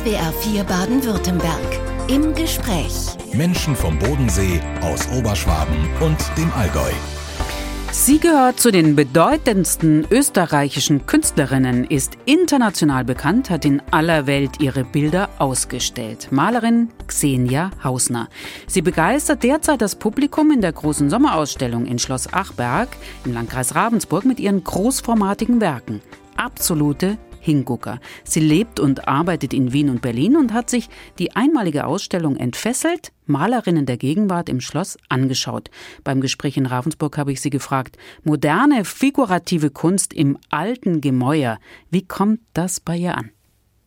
SWR 4 Baden-Württemberg. Im Gespräch. Menschen vom Bodensee, aus Oberschwaben und dem Allgäu. Sie gehört zu den bedeutendsten österreichischen Künstlerinnen, ist international bekannt, hat in aller Welt ihre Bilder ausgestellt. Malerin Xenia Hausner. Sie begeistert derzeit das Publikum in der großen Sommerausstellung in Schloss Achberg im Landkreis Ravensburg mit ihren großformatigen Werken. Absolute Hingucker. Sie lebt und arbeitet in Wien und Berlin und hat sich die einmalige Ausstellung entfesselt, Malerinnen der Gegenwart im Schloss, angeschaut. Beim Gespräch in Ravensburg habe ich sie gefragt, moderne, figurative Kunst im alten Gemäuer, wie kommt das bei ihr an?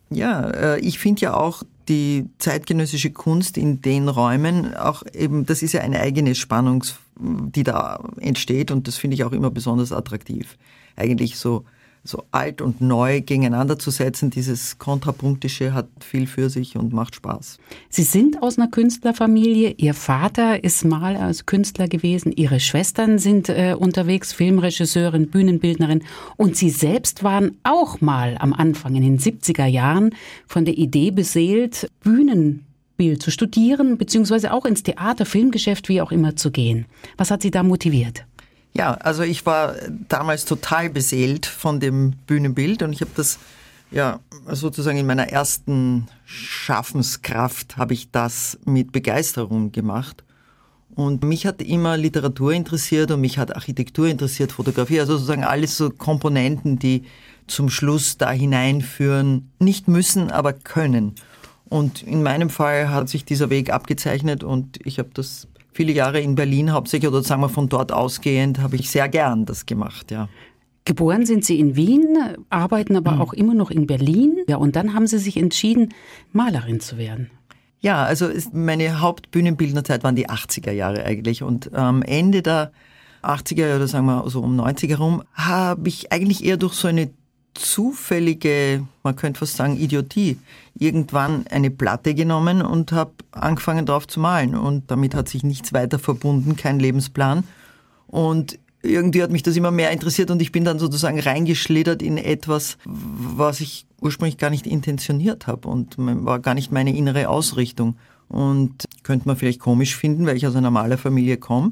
Ja, ich finde ja auch die zeitgenössische Kunst in den Räumen, auch eben, das ist ja eine eigene Spannung, die da entsteht, und das finde ich auch immer besonders attraktiv. Eigentlich so alt und neu gegeneinander zu setzen, dieses Kontrapunktische hat viel für sich und macht Spaß. Sie sind aus einer Künstlerfamilie. Ihr Vater ist mal als Künstler gewesen. Ihre Schwestern sind unterwegs, Filmregisseurin, Bühnenbildnerin. Und Sie selbst waren auch mal am Anfang in den 70er Jahren von der Idee beseelt, Bühnenbild zu studieren, beziehungsweise auch ins Theater, Filmgeschäft, wie auch immer zu gehen. Was hat Sie da motiviert? Ja, also ich war damals total beseelt von dem Bühnenbild, und ich habe das ja sozusagen in meiner ersten Schaffenskraft habe ich das mit Begeisterung gemacht. Und mich hat immer Literatur interessiert und mich hat Architektur interessiert, Fotografie, also sozusagen alles so Komponenten, die zum Schluss da hineinführen, nicht müssen, aber können. Und in meinem Fall hat sich dieser Weg abgezeichnet, und ich habe das viele Jahre in Berlin hauptsächlich, oder sagen wir von dort ausgehend, habe ich sehr gern das gemacht, ja. Geboren sind Sie in Wien, arbeiten aber auch immer noch in Berlin. Ja, und dann haben Sie sich entschieden, Malerin zu werden. Ja, also meine Hauptbühnenbildnerzeit waren die 80er Jahre eigentlich, und am Ende der 80er, oder sagen wir so um 90 herum, habe ich eigentlich eher durch so eine zufällige, man könnte fast sagen Idiotie, irgendwann eine Platte genommen und habe angefangen drauf zu malen, und damit hat sich nichts weiter verbunden, kein Lebensplan, und irgendwie hat mich das immer mehr interessiert, und ich bin dann sozusagen reingeschlittert in etwas, was ich ursprünglich gar nicht intentioniert habe und war gar nicht meine innere Ausrichtung, und könnte man vielleicht komisch finden, weil ich aus einer Malerfamilie komme.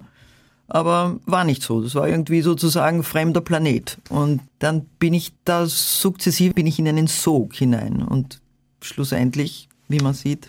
Aber war nicht so. Das war irgendwie sozusagen fremder Planet. Und dann bin ich da sukzessive in einen Sog hinein. Und schlussendlich, wie man sieht,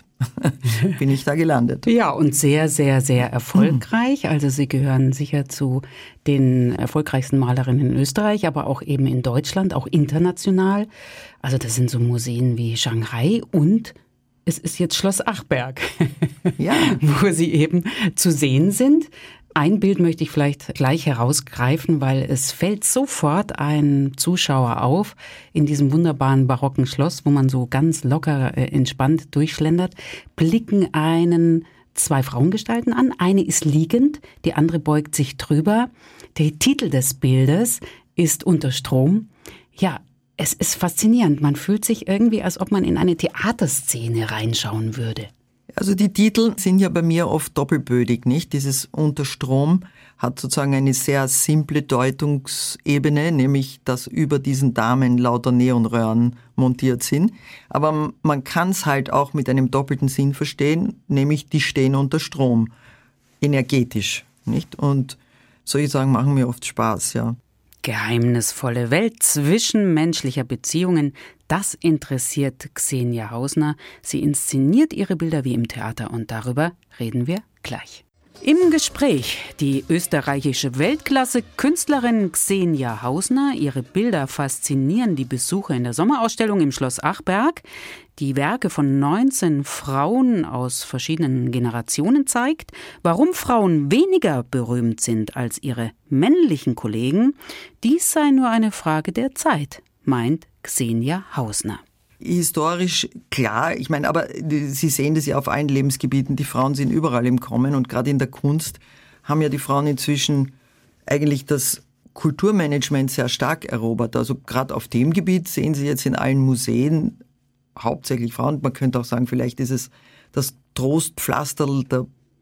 bin ich da gelandet. Ja, und sehr, sehr, sehr erfolgreich. Also Sie gehören sicher zu den erfolgreichsten Malerinnen in Österreich, aber auch eben in Deutschland, auch international. Also das sind so Museen wie Shanghai, und es ist jetzt Schloss Achberg, ja, wo Sie eben zu sehen sind. Ein Bild möchte ich vielleicht gleich herausgreifen, weil es fällt sofort ein Zuschauer auf in diesem wunderbaren barocken Schloss, wo man so ganz locker entspannt durchschlendert, blicken einen zwei Frauengestalten an. Eine ist liegend, die andere beugt sich drüber. Der Titel des Bildes ist Unter Strom. Ja, es ist faszinierend. Man fühlt sich irgendwie, als ob man in eine Theaterszene reinschauen würde. Also die Titel sind ja bei mir oft doppelbödig, nicht? Dieses Unterstrom hat sozusagen eine sehr simple Deutungsebene, nämlich dass über diesen Damen lauter Neonröhren montiert sind. Aber man kann es halt auch mit einem doppelten Sinn verstehen, nämlich die stehen unter Strom, energetisch, nicht? Und solche Sachen machen mir oft Spaß, ja. Geheimnisvolle Welt zwischenmenschlicher Beziehungen, das interessiert Xenia Hausner. Sie inszeniert ihre Bilder wie im Theater, und darüber reden wir gleich. Im Gespräch die österreichische Weltklasse-Künstlerin Xenia Hausner. Ihre Bilder faszinieren die Besucher in der Sommerausstellung im Schloss Achberg, die Werke von 19 Frauen aus verschiedenen Generationen zeigt. Warum Frauen weniger berühmt sind als ihre männlichen Kollegen, dies sei nur eine Frage der Zeit, meint Xenia Hausner. Historisch klar, ich meine, aber Sie sehen das ja auf allen Lebensgebieten, die Frauen sind überall im Kommen, und gerade in der Kunst haben ja die Frauen inzwischen eigentlich das Kulturmanagement sehr stark erobert. Also gerade auf dem Gebiet sehen Sie jetzt in allen Museen hauptsächlich Frauen. Man könnte auch sagen, vielleicht ist es das Trostpflasterl der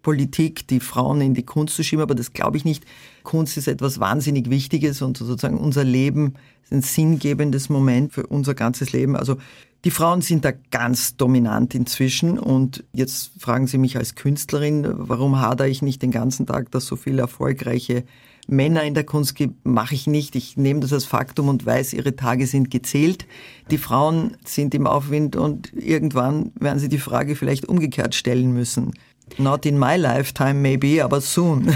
Politik, die Frauen in die Kunst zu schieben, aber das glaube ich nicht. Kunst ist etwas wahnsinnig Wichtiges und sozusagen unser Leben ist ein sinngebendes Moment für unser ganzes Leben. Also die Frauen sind da ganz dominant inzwischen und jetzt fragen Sie mich als Künstlerin, warum hadere ich nicht den ganzen Tag, dass so viele erfolgreiche Männer in der Kunst gibt, mache ich nicht. Ich nehme das als Faktum und weiß, ihre Tage sind gezählt. Die Frauen sind im Aufwind und irgendwann werden sie die Frage vielleicht umgekehrt stellen müssen. Not in my lifetime maybe, aber soon.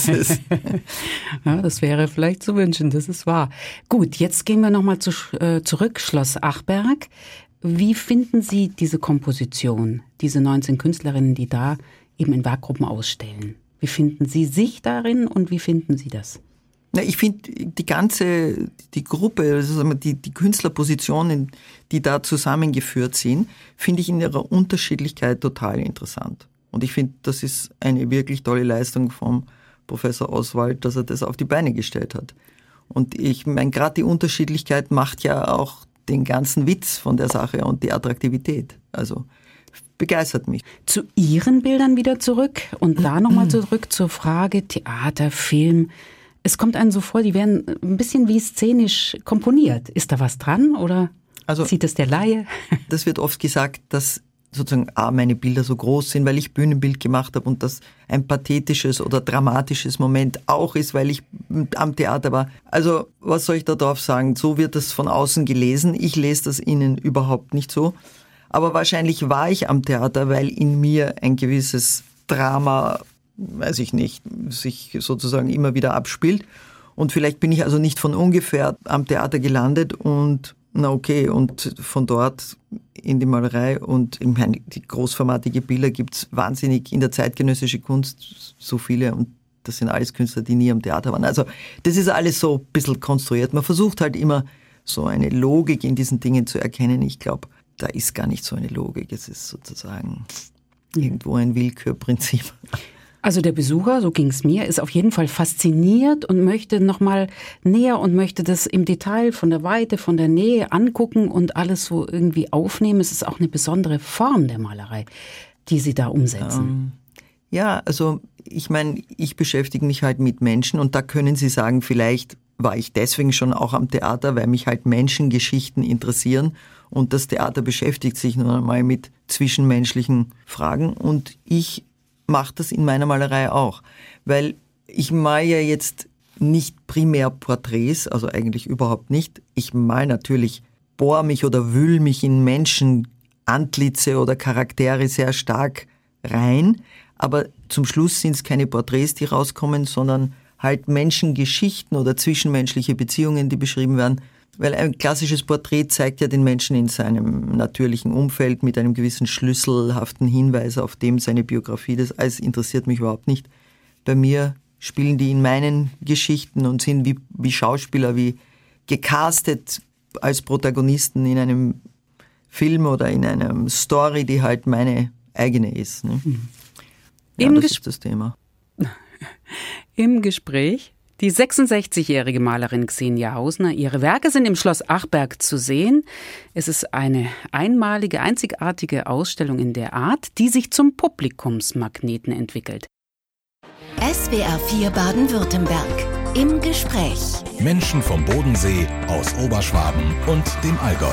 Ja, das wäre vielleicht zu wünschen, das ist wahr. Gut, jetzt gehen wir nochmal zurück, Schloss Achberg. Wie finden Sie diese Komposition, diese 19 Künstlerinnen, die da eben in Werkgruppen ausstellen? Wie finden Sie sich darin und wie finden Sie das? Na, ich finde die Gruppe, also die Künstlerpositionen, die da zusammengeführt sind, finde ich in ihrer Unterschiedlichkeit total interessant. Und ich finde, das ist eine wirklich tolle Leistung vom Professor Oswald, dass er das auf die Beine gestellt hat. Und ich meine, gerade die Unterschiedlichkeit macht ja auch den ganzen Witz von der Sache und die Attraktivität. Also begeistert mich. Zu Ihren Bildern wieder zurück und da nochmal zurück zur Frage Theater, Film. Es kommt einem so vor, die werden ein bisschen wie szenisch komponiert. Ist da was dran oder sieht es der Laie? Das wird oft gesagt, dass sozusagen meine Bilder so groß sind, weil ich Bühnenbild gemacht habe und das ein pathetisches oder dramatisches Moment auch ist, weil ich am Theater war. Also was soll ich da drauf sagen? So wird das von außen gelesen. Ich lese das innen überhaupt nicht so. Aber wahrscheinlich war ich am Theater, weil in mir ein gewisses Drama, weiß ich nicht, sich sozusagen immer wieder abspielt. Und vielleicht bin ich also nicht von ungefähr am Theater gelandet und und von dort in die Malerei und ich meine, die großformatige Bilder gibt's wahnsinnig in der zeitgenössischen Kunst, so viele und das sind alles Künstler, die nie am Theater waren. Also das ist alles so ein bisschen konstruiert. Man versucht halt immer so eine Logik in diesen Dingen zu erkennen. Ich glaube, da ist gar nicht so eine Logik. Es ist sozusagen irgendwo ein Willkürprinzip. Also der Besucher, so ging es mir, ist auf jeden Fall fasziniert und möchte nochmal näher und möchte das im Detail von der Weite, von der Nähe angucken und alles so irgendwie aufnehmen. Es ist auch eine besondere Form der Malerei, die Sie da umsetzen. Ja, also ich meine, ich beschäftige mich halt mit Menschen und da können Sie sagen, vielleicht war ich deswegen schon auch am Theater, weil mich halt Menschengeschichten interessieren und das Theater beschäftigt sich nun einmal mit zwischenmenschlichen Fragen und ich mache das in meiner Malerei auch, weil ich male ja jetzt nicht primär Porträts, also eigentlich überhaupt nicht. Ich male natürlich, bohre mich oder wühle mich in Menschenantlitze oder Charaktere sehr stark rein, aber zum Schluss sind es keine Porträts, die rauskommen, sondern halt Menschengeschichten oder zwischenmenschliche Beziehungen, die beschrieben werden. Weil ein klassisches Porträt zeigt ja den Menschen in seinem natürlichen Umfeld mit einem gewissen schlüsselhaften Hinweis auf dem seine Biografie. Das alles interessiert mich überhaupt nicht. Bei mir spielen die in meinen Geschichten und sind wie Schauspieler, wie gecastet als Protagonisten in einem Film oder in einer Story, die halt meine eigene ist. Ne? Ja, das ist das Thema. Im Gespräch die 66-jährige Malerin Xenia Hausner. Ihre Werke sind im Schloss Achberg zu sehen. Es ist eine einmalige, einzigartige Ausstellung in der Art, die sich zum Publikumsmagneten entwickelt. SWR 4 Baden-Württemberg. Im Gespräch. Menschen vom Bodensee, aus Oberschwaben und dem Allgäu.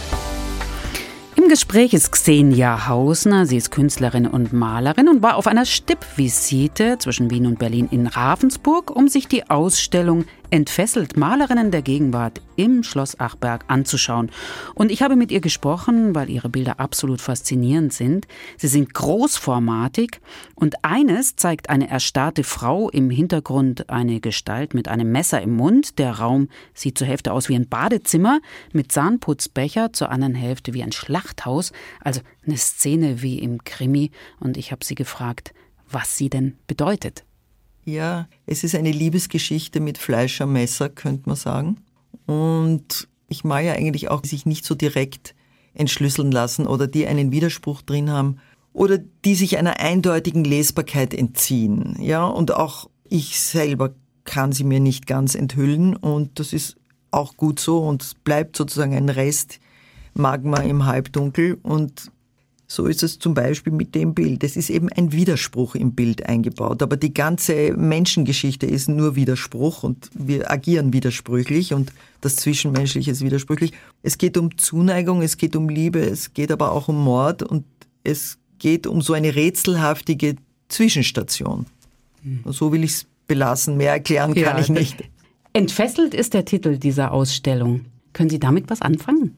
Im Gespräch ist Xenia Hausner. Sie ist Künstlerin und Malerin und war auf einer Stippvisite zwischen Wien und Berlin in Ravensburg, um sich die Ausstellung Entfesselt Malerinnen der Gegenwart im Schloss Achberg anzuschauen. Und ich habe mit ihr gesprochen, weil ihre Bilder absolut faszinierend sind. Sie sind großformatig und eines zeigt eine erstarrte Frau, im Hintergrund eine Gestalt mit einem Messer im Mund. Der Raum sieht zur Hälfte aus wie ein Badezimmer mit Zahnputzbecher, zur anderen Hälfte wie ein Schlachthaus. Also eine Szene wie im Krimi. Und ich habe sie gefragt, was sie denn bedeutet. Ja, es ist eine Liebesgeschichte mit Fleisch am Messer, könnte man sagen. Und ich male ja eigentlich auch, die sich nicht so direkt entschlüsseln lassen oder die einen Widerspruch drin haben oder die sich einer eindeutigen Lesbarkeit entziehen. Ja, und auch ich selber kann sie mir nicht ganz enthüllen und das ist auch gut so und es bleibt sozusagen ein Rest Magma im Halbdunkel und So ist es zum Beispiel mit dem Bild. Es ist eben ein Widerspruch im Bild eingebaut. Aber die ganze Menschengeschichte ist nur Widerspruch und wir agieren widersprüchlich und das Zwischenmenschliche ist widersprüchlich. Es geht um Zuneigung, es geht um Liebe, es geht aber auch um Mord und es geht um so eine rätselhaftige Zwischenstation. So will ich es belassen. Mehr erklären kann ich nicht. Entfesselt ist der Titel dieser Ausstellung. Können Sie damit was anfangen?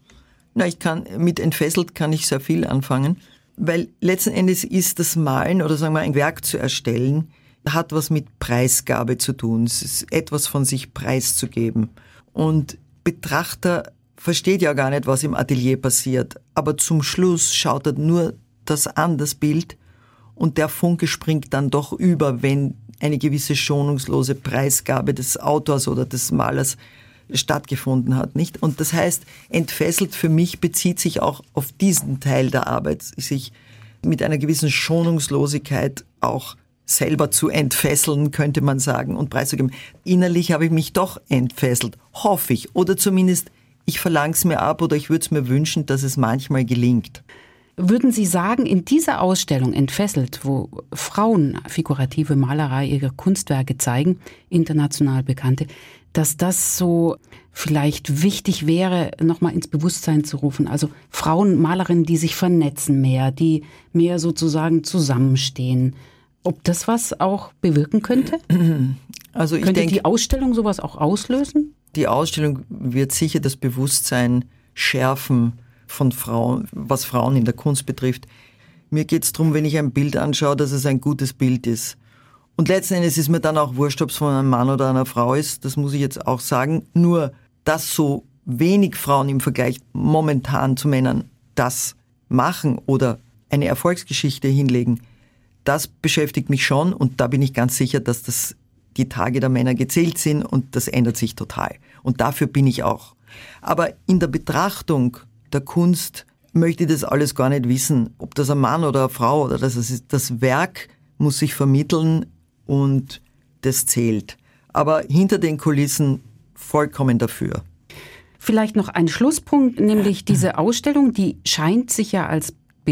Mit Entfesselt kann ich sehr viel anfangen, weil letzten Endes ist das Malen oder sagen wir ein Werk zu erstellen, hat was mit Preisgabe zu tun. Es ist etwas von sich preiszugeben. Und Betrachter versteht ja gar nicht, was im Atelier passiert, aber zum Schluss schaut er nur das an, das Bild, und der Funke springt dann doch über, wenn eine gewisse schonungslose Preisgabe des Autors oder des Malers stattgefunden hat, nicht? Und das heißt, entfesselt für mich bezieht sich auch auf diesen Teil der Arbeit, sich mit einer gewissen Schonungslosigkeit auch selber zu entfesseln, könnte man sagen, und preiszugeben. Innerlich habe ich mich doch entfesselt, hoffe ich, oder zumindest ich verlange es mir ab oder ich würde es mir wünschen, dass es manchmal gelingt. Würden Sie sagen, in dieser Ausstellung Entfesselt, wo Frauen figurative Malerei ihrer Kunstwerke zeigen, international bekannte, dass das so vielleicht wichtig wäre, nochmal ins Bewusstsein zu rufen? Also Frauen, Malerinnen, die sich vernetzen mehr, die mehr sozusagen zusammenstehen. Ob das was auch bewirken könnte? Also ich könnte denke, die Ausstellung sowas auch auslösen? Die Ausstellung wird sicher das Bewusstsein schärfen von Frauen, was Frauen in der Kunst betrifft. Mir geht es darum, wenn ich ein Bild anschaue, dass es ein gutes Bild ist. Und letzten Endes ist mir dann auch wurscht, ob es von einem Mann oder einer Frau ist. Das muss ich jetzt auch sagen. Nur, dass so wenig Frauen im Vergleich momentan zu Männern das machen oder eine Erfolgsgeschichte hinlegen, das beschäftigt mich schon. Und da bin ich ganz sicher, dass die Tage der Männer gezählt sind und das ändert sich total. Und dafür bin ich auch. Aber in der Betrachtung der Kunst möchte ich das alles gar nicht wissen, ob das ein Mann oder eine Frau oder das Werk muss sich vermitteln und das zählt. Aber hinter den Kulissen vollkommen dafür. Vielleicht noch ein Schlusspunkt, nämlich diese Ausstellung, die scheint sich ja als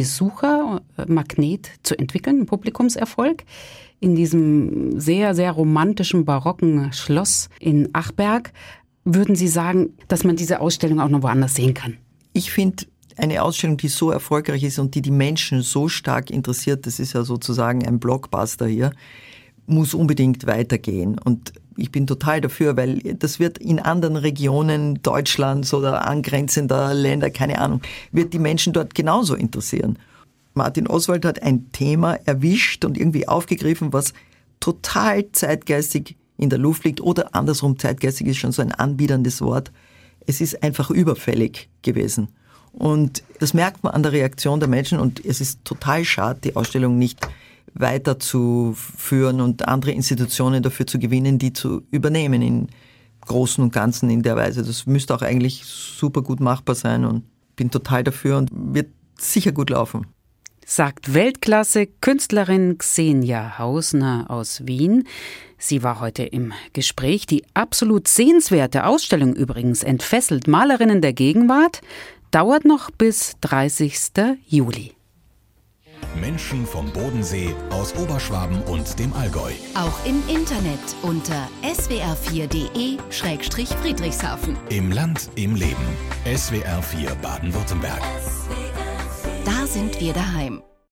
Besuchermagnet zu entwickeln, ein Publikumserfolg. In diesem sehr, sehr romantischen, barocken Schloss in Achberg. Würden Sie sagen, dass man diese Ausstellung auch noch woanders sehen kann? Ich finde, eine Ausstellung, die so erfolgreich ist und die Menschen so stark interessiert, das ist ja sozusagen ein Blockbuster hier, muss unbedingt weitergehen. Und ich bin total dafür, weil das wird in anderen Regionen Deutschlands oder angrenzender Länder, keine Ahnung, wird die Menschen dort genauso interessieren. Martin Oswald hat ein Thema erwischt und irgendwie aufgegriffen, was total zeitgeistig in der Luft liegt oder andersrum, zeitgeistig ist schon so ein anbiederndes Wort. Es ist einfach überfällig gewesen. Und das merkt man an der Reaktion der Menschen und es ist total schade, die Ausstellung nicht weiterzuführen und andere Institutionen dafür zu gewinnen, die zu übernehmen im Großen und Ganzen in der Weise. Das müsste auch eigentlich super gut machbar sein und bin total dafür und wird sicher gut laufen. Sagt Weltklasse-Künstlerin Xenia Hausner aus Wien. Sie war heute im Gespräch. Die absolut sehenswerte Ausstellung übrigens Entfesselt Malerinnen der Gegenwart dauert noch bis 30. Juli. Menschen vom Bodensee, aus Oberschwaben und dem Allgäu. Auch im Internet unter swr4de/Friedrichshafen. Im Land, im Leben. SWR 4 Baden-Württemberg. Da sind wir daheim.